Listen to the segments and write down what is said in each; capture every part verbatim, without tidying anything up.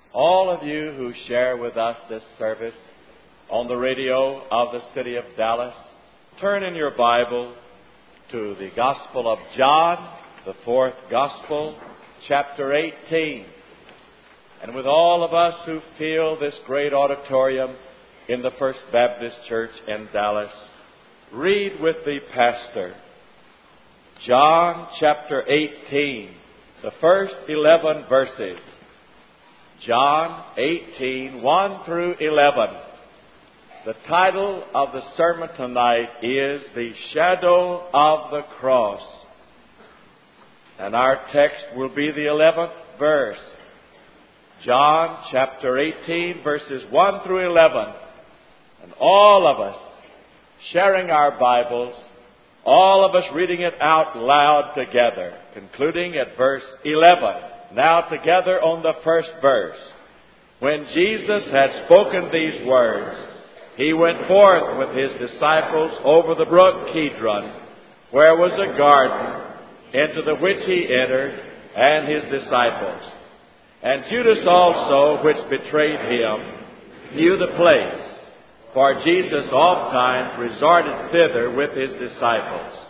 all of you who share with us this service on the radio of the city of Dallas, turn in your Bible to the Gospel of John, the fourth Gospel, chapter eighteen. And with all of us who fill this great auditorium in the First Baptist Church in Dallas, read with the pastor John chapter eighteen, the first eleven verses. John eighteen, one through eleven. The title of the sermon tonight is The Shadow of the Cross. And our text will be the eleventh verse. John chapter eighteen, verses one through eleven. And all of us sharing our Bibles, all of us reading it out loud together, concluding at verse eleven. Now together on the first verse. When Jesus had spoken these words, he went forth with his disciples over the brook Kidron, where was a garden, into the which he entered, and his disciples. And Judas also, which betrayed him, knew the place, for Jesus ofttimes resorted thither with his disciples.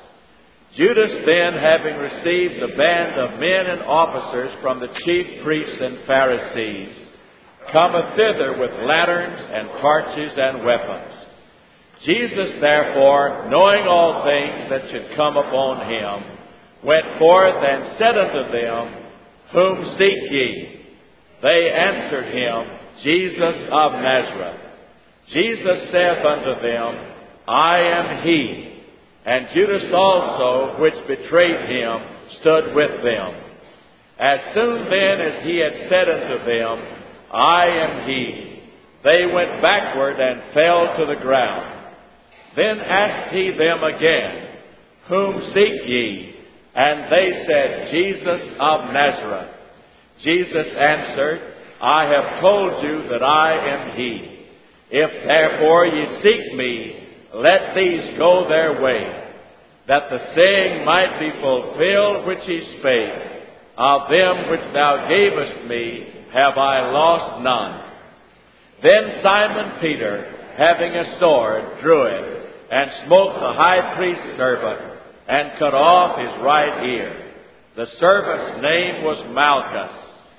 Judas then, having received the band of men and officers from the chief priests and Pharisees, cometh thither with lanterns and torches and weapons. Jesus therefore, knowing all things that should come upon him, went forth and said unto them, Whom seek ye? They answered him, Jesus of Nazareth. Jesus saith unto them, I am he. And Judas also, which betrayed him, stood with them. As soon then as he had said unto them, I am he, they went backward and fell to the ground. Then asked he them again, Whom seek ye? And they said, Jesus of Nazareth. Jesus answered, I have told you that I am he. If therefore ye seek me, let these go their way, that the saying might be fulfilled which he spake, Of them which thou gavest me have I lost none. Then Simon Peter, having a sword, drew it, and smote the high priest's servant, and cut off his right ear. The servant's name was Malchus.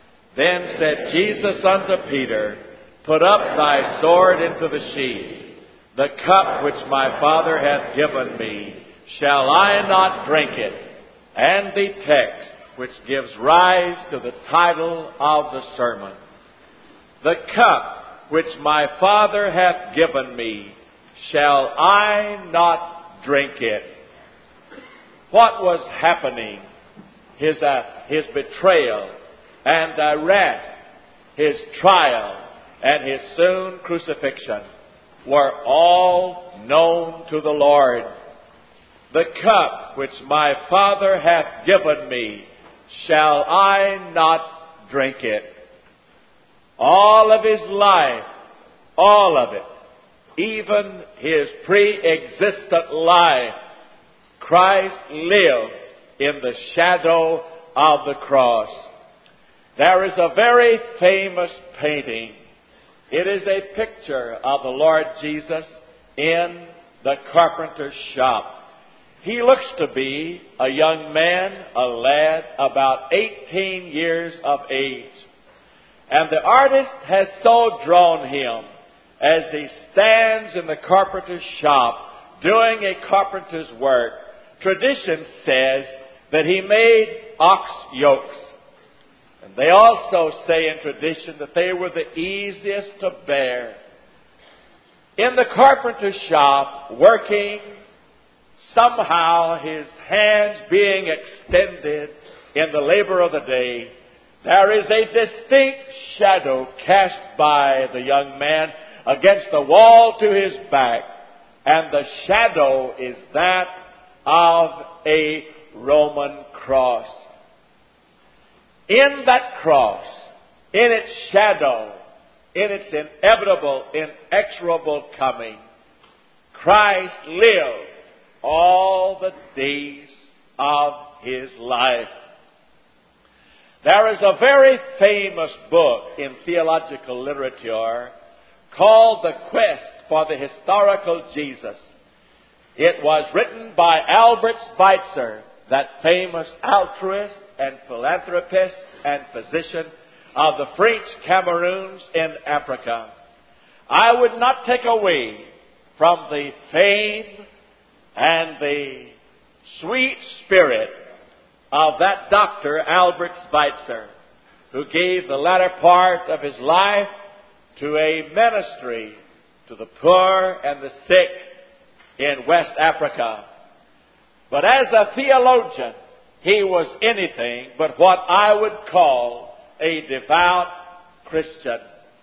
Then said Jesus unto Peter, Put up thy sword into the sheath. The cup which my Father hath given me, shall I not drink it? And the text which gives rise to the title of the sermon. The cup which my Father hath given me, shall I not drink it? What was happening? His, uh, his betrayal and arrest, his trial, and his soon crucifixion were all known to the Lord. The cup which my Father hath given me, shall I not drink it? All of his life, all of it, even his pre-existent life, Christ lived in the shadow of the cross. There is a very famous painting. It is a picture of the Lord Jesus in the carpenter's shop. He looks to be a young man, a lad, about eighteen years of age. And the artist has so drawn him as he stands in the carpenter's shop doing a carpenter's work. Tradition says that he made ox yokes. And they also say in tradition that they were the easiest to bear. In the carpenter's shop, working, somehow his hands being extended in the labor of the day, there is a distinct shadow cast by the young man against the wall to his back. And the shadow is that of a Roman cross. In that cross, in its shadow, in its inevitable, inexorable coming, Christ lived all the days of his life. There is a very famous book in theological literature called The Quest for the Historical Jesus. It was written by Albert Schweitzer, that famous altruist and philanthropist and physician of the French Cameroons in Africa. I would not take away from the fame and the sweet spirit of that doctor, Albert Schweitzer, who gave the latter part of his life to a ministry to the poor and the sick in West Africa. But as a theologian, he was anything but what I would call a devout Christian.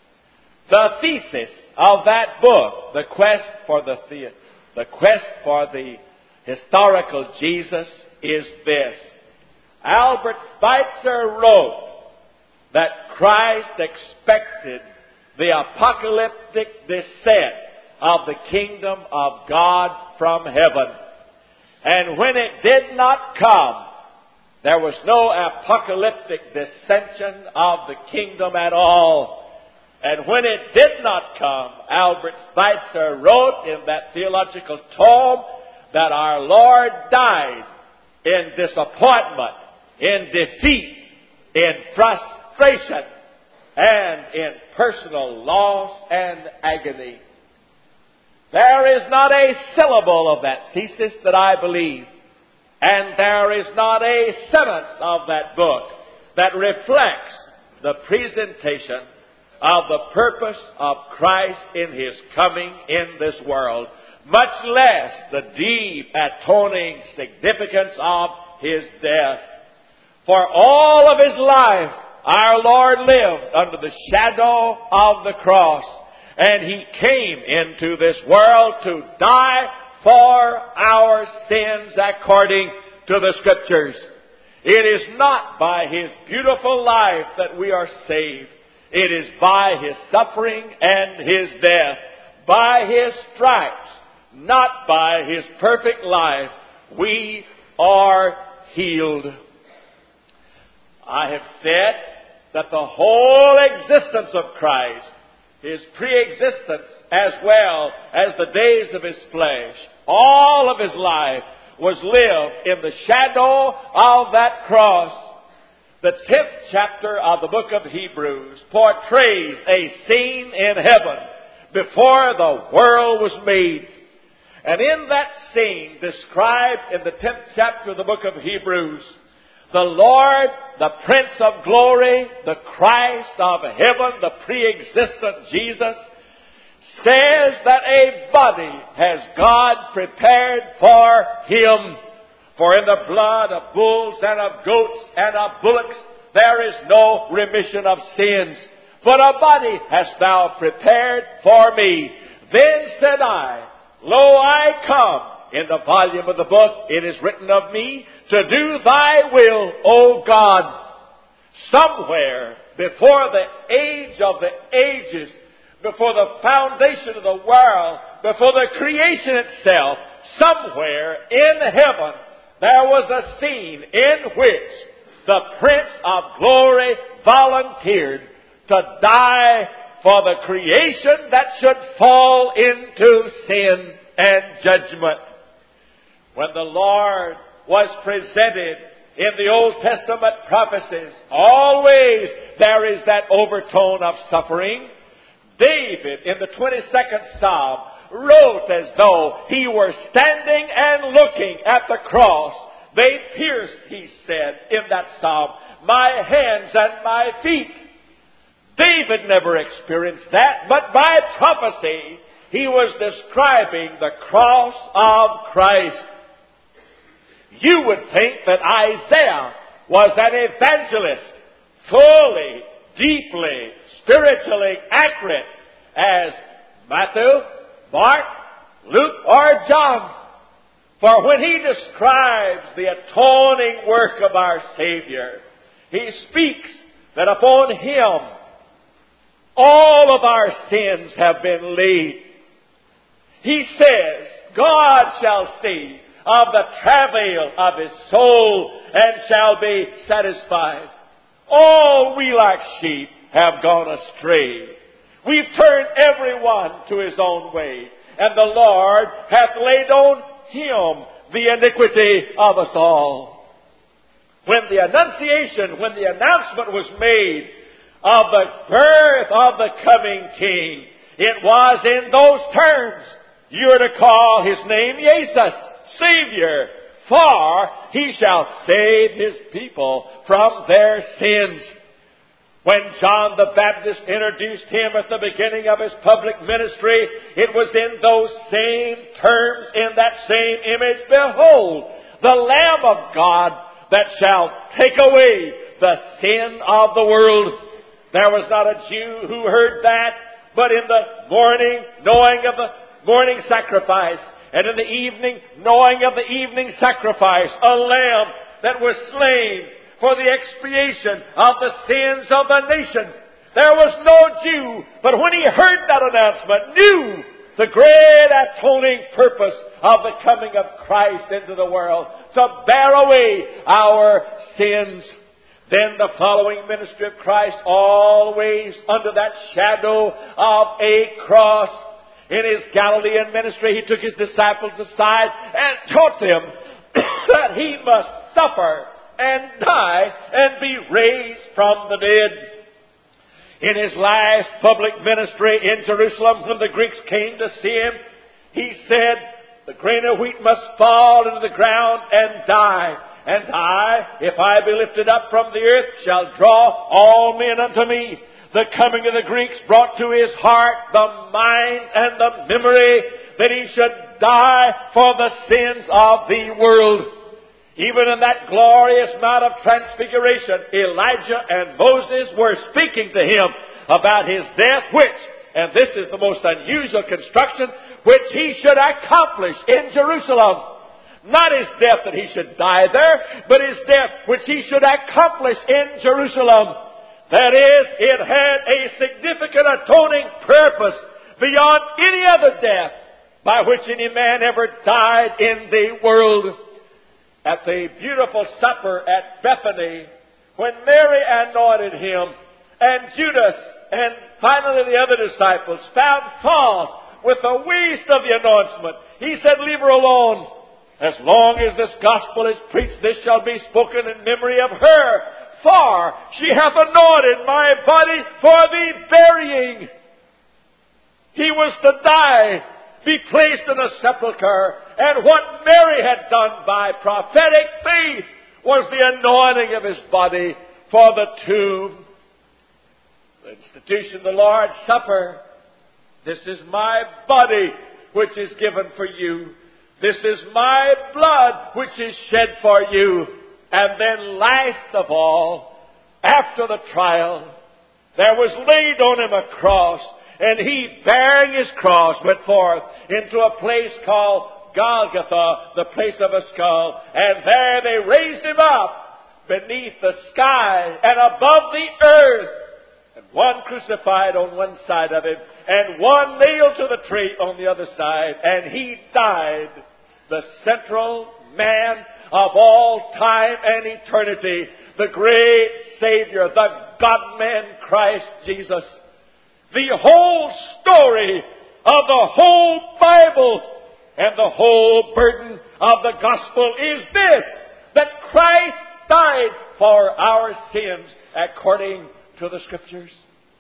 The thesis of that book, The Quest for the, the, the Quest for the Historical Jesus, is this. Albert Schweitzer wrote that Christ expected the apocalyptic descent of the kingdom of God from heaven. And when it did not come, there was no apocalyptic dissension of the kingdom at all. And when it did not come, Albert Schweitzer wrote in that theological tome that our Lord died in disappointment, in defeat, in frustration, and in personal loss and agony. There is not a syllable of that thesis that I believe, and there is not a sentence of that book that reflects the presentation of the purpose of Christ in His coming in this world, much less the deep atoning significance of His death. For all of His life, our Lord lived under the shadow of the cross, and He came into this world to die for our sins according to the Scriptures. It is not by His beautiful life that we are saved. It is by His suffering and His death, by His stripes, not by His perfect life, we are healed. I have said that the whole existence of Christ, His pre-existence as well as the days of His flesh, all of His life was lived in the shadow of that cross. The tenth chapter of the book of Hebrews portrays a scene in heaven before the world was made. And in that scene described in the tenth chapter of the book of Hebrews, the Lord, the Prince of Glory, the Christ of heaven, the pre-existent Jesus, says that a body has God prepared for Him. For in the blood of bulls and of goats and of bullocks there is no remission of sins. But a body hast thou prepared for me. Then said I, Lo, I come. In the volume of the book it is written of me, to do thy will, O God. Somewhere before the age of the ages, before the foundation of the world, before the creation itself, somewhere in heaven, there was a scene in which the Prince of Glory volunteered to die for the creation that should fall into sin and judgment. When the Lord was presented in the Old Testament prophecies, always there is that overtone of suffering. David, in the twenty-second Psalm, wrote as though he were standing and looking at the cross. They pierced, he said in that psalm, my hands and my feet. David never experienced that, but by prophecy, he was describing the cross of Christ. You would think that Isaiah was an evangelist, fully, deeply, spiritually accurate as Matthew, Mark, Luke, or John. For when he describes the atoning work of our Savior, he speaks that upon Him all of our sins have been laid. He says, God shall see of the travail of His soul and shall be satisfied. All we like sheep have gone astray. We've turned every one to his own way, and the Lord hath laid on him the iniquity of us all. When the annunciation, when the announcement was made of the birth of the coming King, it was in those terms. You're to call his name Jesus, Savior, for he shall save his people from their sins. When John the Baptist introduced him at the beginning of his public ministry, it was in those same terms, in that same image. Behold, the Lamb of God that shall take away the sin of the world. There was not a Jew who heard that, but in the morning, knowing of the morning sacrifice, and in the evening, knowing of the evening sacrifice, a lamb that was slain for the expiation of the sins of the nation. There was no Jew, but when he heard that announcement, knew the great atoning purpose of the coming of Christ into the world, to bear away our sins. Then the following ministry of Christ, always under that shadow of a cross. In his Galilean ministry, he took his disciples aside and taught them that he must suffer and die and be raised from the dead. In his last public ministry in Jerusalem, when the Greeks came to see him, he said, the grain of wheat must fall into the ground and die. And I, if I be lifted up from the earth, shall draw all men unto me. The coming of the Greeks brought to his heart the mind and the memory that he should die for the sins of the world. Even in that glorious Mount of Transfiguration, Elijah and Moses were speaking to him about his death, which, and this is the most unusual construction, which he should accomplish in Jerusalem. Not his death that he should die there, but his death which he should accomplish in Jerusalem. That is, it had a significant atoning purpose beyond any other death by which any man ever died in the world. At the beautiful supper at Bethany, when Mary anointed him, and Judas and finally the other disciples found fault with the waste of the anointment, he said, leave her alone. As long as this gospel is preached, this shall be spoken in memory of her. For she hath anointed my body for the burying. He was to die, be placed in a sepulchre. And what Mary had done by prophetic faith was the anointing of his body for the tomb. The institution of the Lord's Supper. This is my body which is given for you. This is my blood which is shed for you. And then last of all, after the trial, there was laid on him a cross. And he, bearing his cross, went forth into a place called Golgotha, the place of a skull. And there they raised him up beneath the sky and above the earth. And one crucified on one side of him, and one nailed to the tree on the other side. And he died, the central man of all time and eternity, the great Savior, the God-man Christ Jesus. The whole story of the whole Bible and the whole burden of the gospel is this, that Christ died for our sins according to the Scriptures.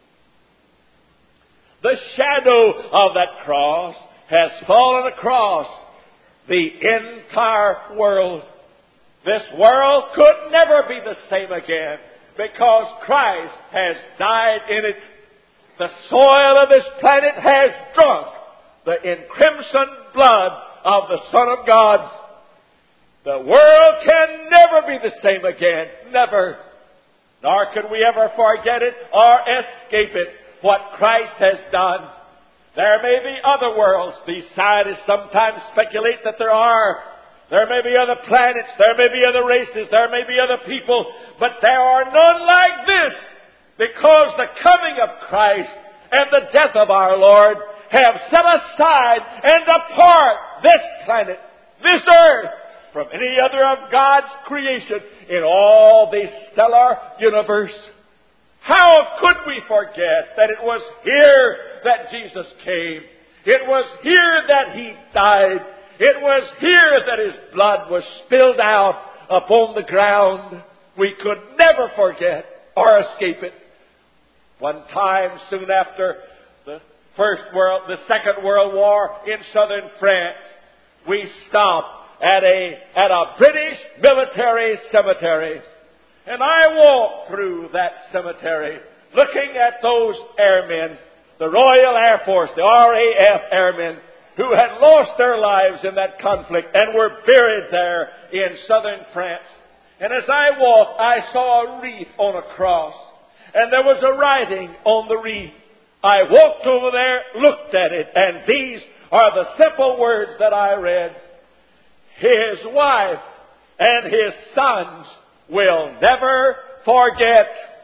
The shadow of that cross has fallen across the entire world. This world could never be the same again because Christ has died in it. The soil of this planet has drunk the encrimsoned blood of the Son of God. The world can never be the same again. Never. Nor can we ever forget it or escape it, what Christ has done. There may be other worlds. These scientists sometimes speculate that there are. There may be other planets. There may be other races. There may be other people. But there are none like this, because the coming of Christ and the death of our Lord have set aside and apart this planet, this earth, from any other of God's creation in all the stellar universe. How could we forget that it was here that Jesus came? It was here that He died. It was here that His blood was spilled out upon the ground. We could never forget or escape it. One time, soon after the First World, the Second World War in southern France, we stopped at a at a British military cemetery, and I walked through that cemetery, looking at those airmen, the Royal Air Force, the R A F airmen, who had lost their lives in that conflict and were buried there in southern France. And as I walked, I saw a wreath on a cross, and there was a writing on the wreath. I walked over there, looked at it, and these are the simple words that I read. His wife and his sons will never forget.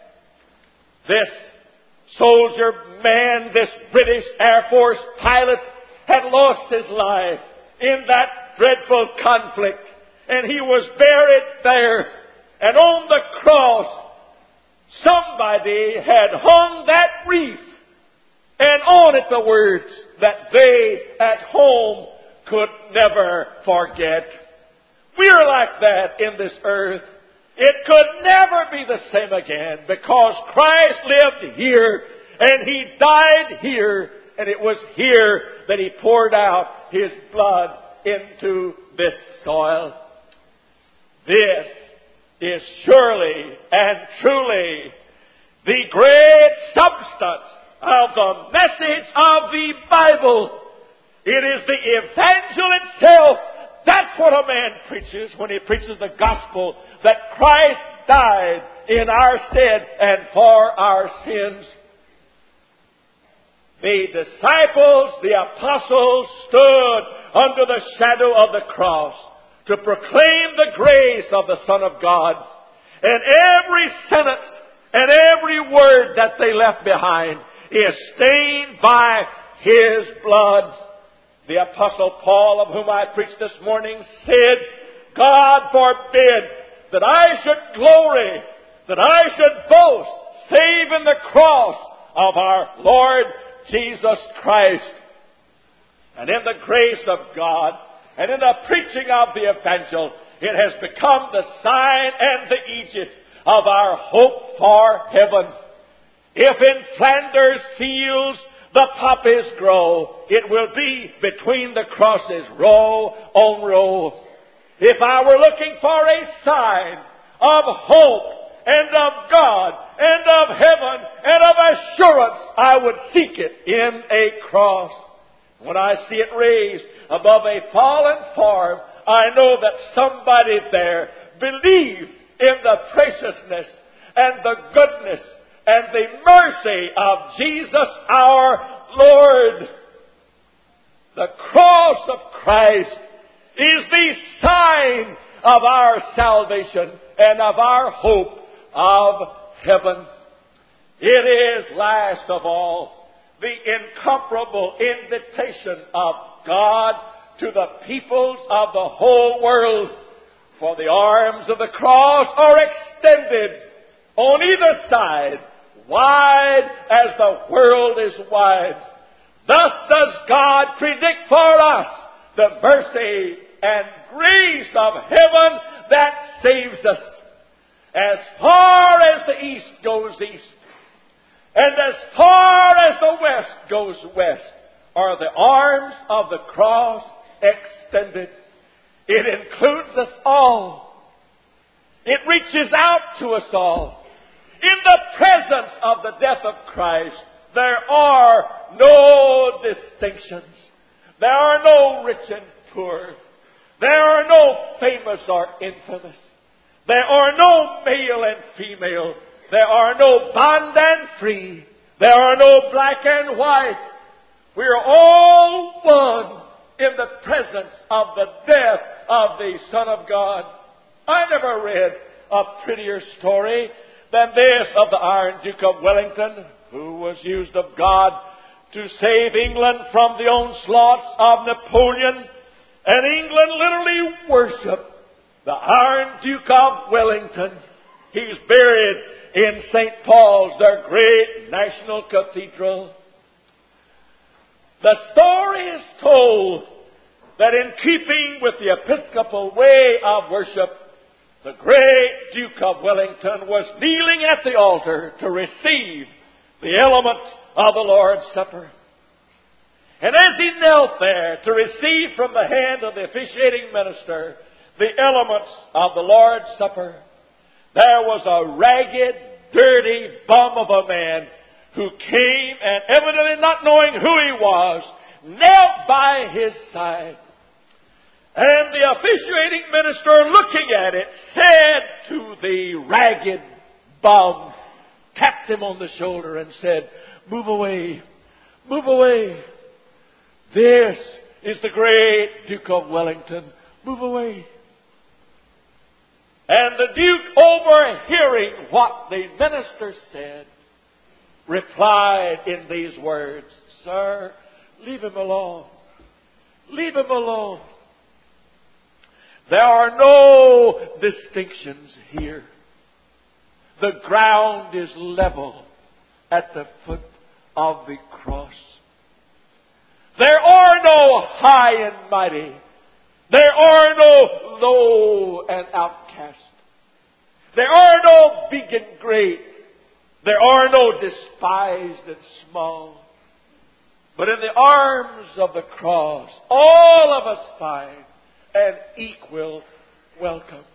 This soldier man, this British Air Force pilot, had lost his life in that dreadful conflict, and he was buried there. And on the cross, somebody had hung that wreath, and on it the words that they at home could never forget. We're like that in this earth. It could never be the same again, because Christ lived here and He died here, and it was here that He poured out His blood into this soil. This is surely and truly the great substance of the message of the Bible. It is the evangel itself. That's what a man preaches when he preaches the gospel, that Christ died in our stead and for our sins. The disciples, the apostles, stood under the shadow of the cross to proclaim the grace of the Son of God. And every sentence and every word that they left behind is stained by His blood. The Apostle Paul, of whom I preached this morning, said, God forbid that I should glory, that I should boast, save in the cross of our Lord Jesus Christ. And in the grace of God, and in the preaching of the evangel, it has become the sign and the aegis of our hope for heaven. If in Flanders fields the poppies grow, it will be between the crosses, row on row. If I were looking for a sign of hope and of God and of heaven and of assurance, I would seek it in a cross. When I see it raised above a fallen form, I know that somebody there believed in the preciousness and the goodness and the mercy of Jesus our Lord. The cross of Christ is the sign of our salvation and of our hope of heaven. It is, last of all, the incomparable invitation of God to the peoples of the whole world. For the arms of the cross are extended on either side, wide as the world is wide. Thus does God predict for us the mercy and grace of heaven that saves us. As far as the east goes east, and as far as the west goes west, are the arms of the cross extended. It includes us all. It reaches out to us all. In the presence of the death of Christ, there are no distinctions. There are no rich and poor. There are no famous or infamous. There are no male and female. There are no bond and free. There are no black and white. We are all one in the presence of the death of the Son of God. I never read a prettier story than this of the Iron Duke of Wellington, who was used of God to save England from the onslaughts of Napoleon. And England literally worshipped the Iron Duke of Wellington. He's buried in Saint Paul's, their great national cathedral. The story is told that in keeping with the Episcopal way of worship, the great Duke of Wellington was kneeling at the altar to receive the elements of the Lord's Supper. And as he knelt there to receive from the hand of the officiating minister the elements of the Lord's Supper, there was a ragged, dirty bum of a man who came and, evidently not knowing who he was, knelt by his side. And the officiating minister, looking at it, said to the ragged bum, tapped him on the shoulder and said, "Move away, move away. This is the great Duke of Wellington. Move away." And the Duke, overhearing what the minister said, replied in these words, "Sir, leave him alone. Leave him alone. There are no distinctions here. The ground is level at the foot of the cross. There are no high and mighty. There are no low and outcast. There are no big and great. There are no despised and small. But in the arms of the cross, all of us find an equal welcome."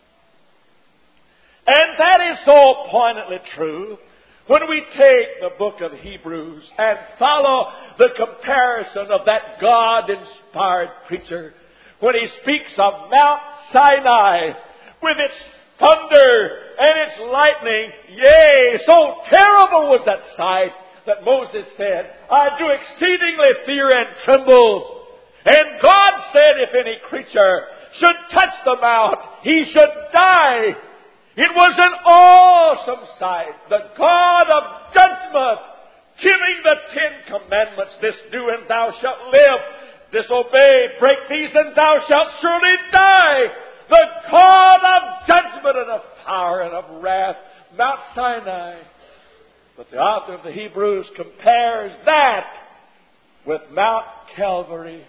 And that is so poignantly true when we take the book of Hebrews and follow the comparison of that God-inspired preacher when he speaks of Mount Sinai with its thunder and its lightning. Yea, so terrible was that sight that Moses said, "I do exceedingly fear and tremble." And God said if any creature should touch the mount, he should die. It was an awesome sight. The God of judgment giving the Ten Commandments, "This do and thou shalt live. Disobey, break these and thou shalt surely die." The God of judgment and of fire and of wrath, Mount Sinai. But the author of the Hebrews compares that with Mount Calvary.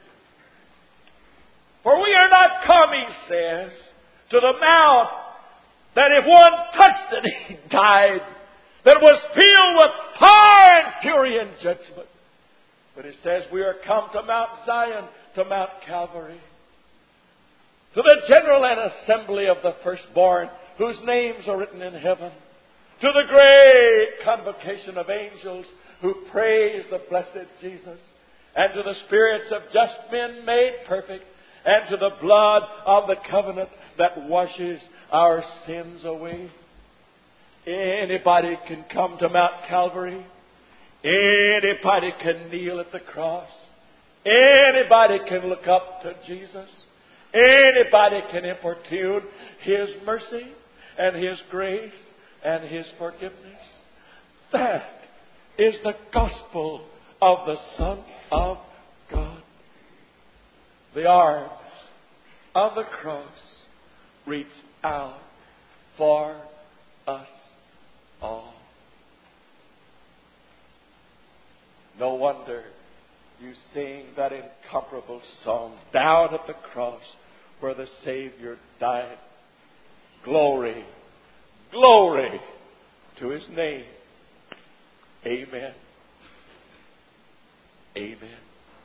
For we are not come, he says, to the mount that if one touched it, he died, that was filled with fire and fury and judgment. But he says we are come to Mount Zion, to Mount Calvary, to the general and assembly of the firstborn, whose names are written in heaven, to the great convocation of angels who praise the blessed Jesus, and to the spirits of just men made perfect, and to the blood of the covenant that washes our sins away. Anybody can come to Mount Calvary. Anybody can kneel at the cross. Anybody can look up to Jesus. Anybody can importune His mercy and His grace and His forgiveness. That is the gospel of the Son of God. The arms of the cross reach out for us all. No wonder you sing that incomparable song, down at the cross where the Savior died. Glory, glory to His name. Amen. Amen.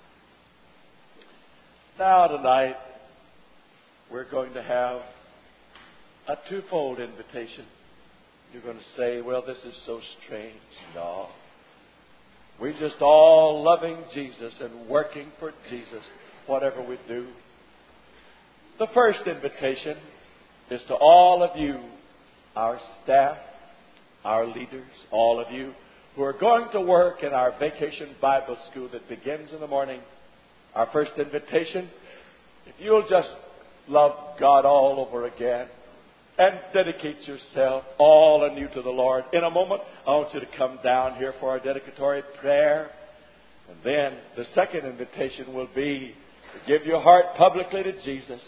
Now tonight, we're going to have a twofold invitation. You're going to say, well, this is so strange. No. We're just all loving Jesus and working for Jesus, whatever we do. The first invitation is to all of you, our staff, our leaders, all of you who are going to work in our vacation Bible school that begins in the morning. Our first invitation, if you'll just love God all over again and dedicate yourself all anew to the Lord. In a moment, I want you to come down here for our dedicatory prayer. And then the second invitation will be to give your heart publicly to Jesus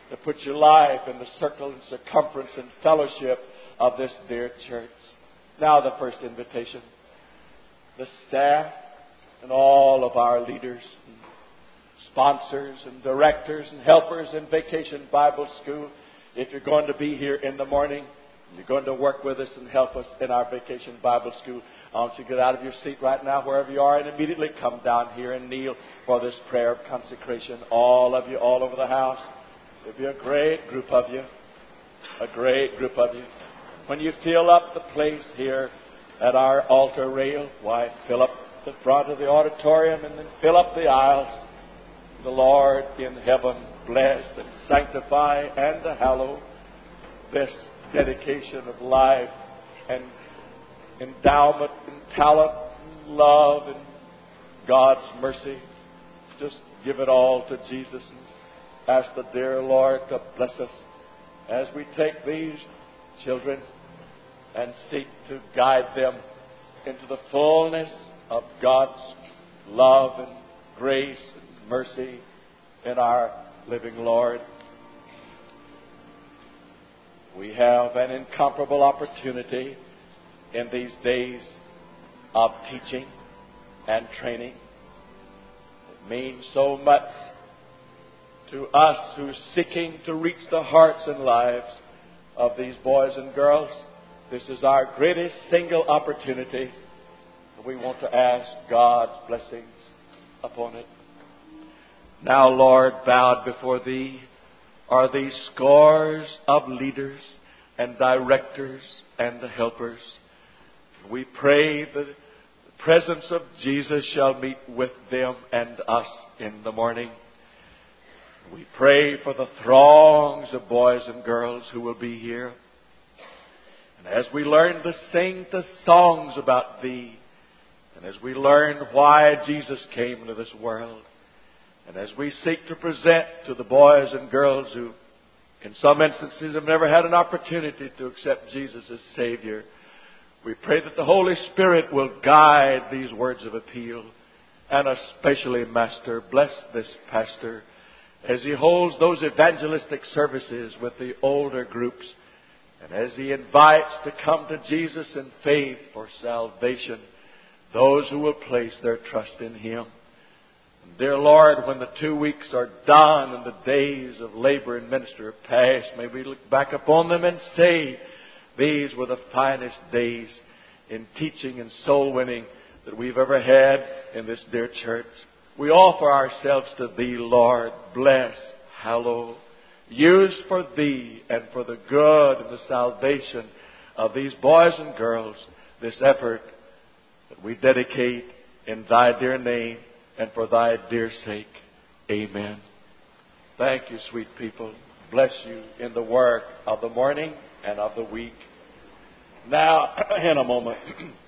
to put your life in the circle and circumference and fellowship of this dear church. Now the first invitation. The staff and all of our leaders and sponsors and directors and helpers in Vacation Bible School. If you're going to be here in the morning, you're going to work with us and help us in our Vacation Bible School, I want you to get out of your seat right now, wherever you are, and immediately come down here and kneel for this prayer of consecration. All of you, all over the house. There'll be a great group of you. A great group of you. When you fill up the place here at our altar rail, why, fill up the front of the auditorium and then fill up the aisles. The Lord in heaven bless and sanctify and hallow this dedication of life and endowment and talent and love and God's mercy. Just give it all to Jesus and ask the dear Lord to bless us as we take these children and seek to guide them into the fullness of God's love and grace and mercy in our living Lord. We have an incomparable opportunity in these days of teaching and training. It means so much to us who are seeking to reach the hearts and lives of these boys and girls. This is our greatest single opportunity. We want to ask God's blessings upon it. Now, Lord, bowed before Thee are these scores of leaders and directors and helpers. We pray that the presence of Jesus shall meet with them and us in the morning. We pray for the throngs of boys and girls who will be here. And as we learn to sing the songs about Thee, and as we learn why Jesus came into this world, and as we seek to present to the boys and girls who, in some instances, have never had an opportunity to accept Jesus as Savior, we pray that the Holy Spirit will guide these words of appeal. And especially, Master, bless this pastor as he holds those evangelistic services with the older groups, and as he invites to come to Jesus in faith for salvation those who will place their trust in Him. Dear Lord, when the two weeks are done and the days of labor and ministry are past, may we look back upon them and say, these were the finest days in teaching and soul winning that we've ever had in this dear church. We offer ourselves to Thee, Lord. Bless, hallow, use for Thee and for the good and the salvation of these boys and girls this effort that we dedicate in Thy dear name and for Thy dear sake. Amen. Thank you, sweet people. Bless you in the work of the morning and of the week. Now, in a moment,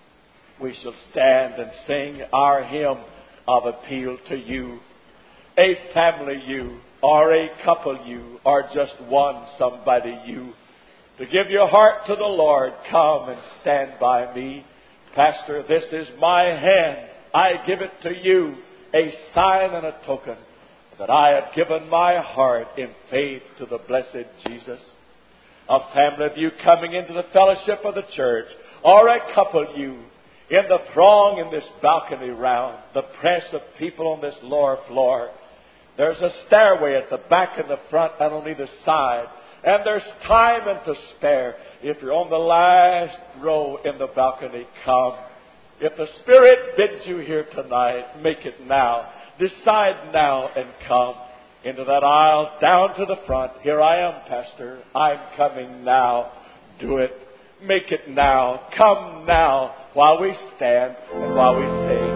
we shall stand and sing our hymn of appeal to you. A family you, or a couple you, or just one somebody you. To give your heart to the Lord, come and stand by me. Pastor, this is my hand. I give it to you, a sign and a token that I have given my heart in faith to the blessed Jesus. A family of you coming into the fellowship of the church, or a couple you, in the throng in this balcony round, the press of people on this lower floor. There's a stairway at the back and the front and on either side. And there's time and to spare. If you're on the last row in the balcony, come. If the Spirit bids you here tonight, make it now. Decide now and come into that aisle, down to the front. Here I am, Pastor. I'm coming now. Do it. Make it now. Come now while we stand and while we sing.